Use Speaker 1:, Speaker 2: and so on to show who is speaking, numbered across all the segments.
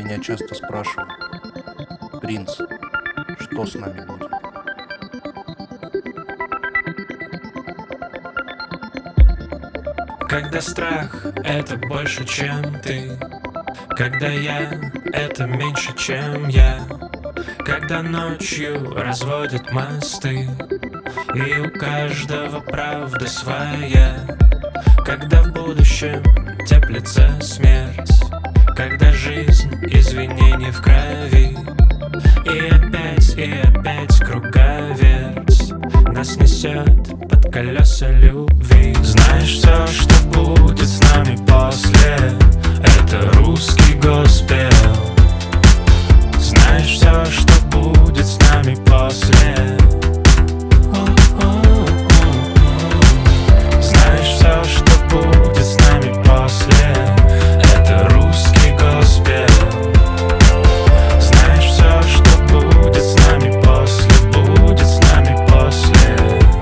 Speaker 1: Меня часто спрашивают: принц, что с нами будет?
Speaker 2: Когда страх — это больше, чем ты, когда я — это меньше, чем я, когда ночью разводят мосты, и у каждого правда своя, когда в будущем теплится смерть, когда жизнь — извинения в крови, и опять круговерть нас несет под колеса любви. Знаешь, все, что будет с нами после, это русский госпел. Знаешь, все, что будет с нами после. Знаешь, все, что будет с нами после, это русский госпел. Знаешь, все, что будет с нами после, будет с нами после.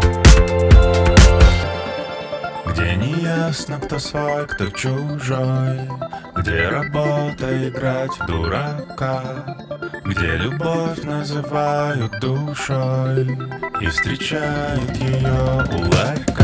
Speaker 2: Где не ясно, кто свой, кто чужой, где работа играть в дурака, где любовь называют душой и встречают ее у ларька.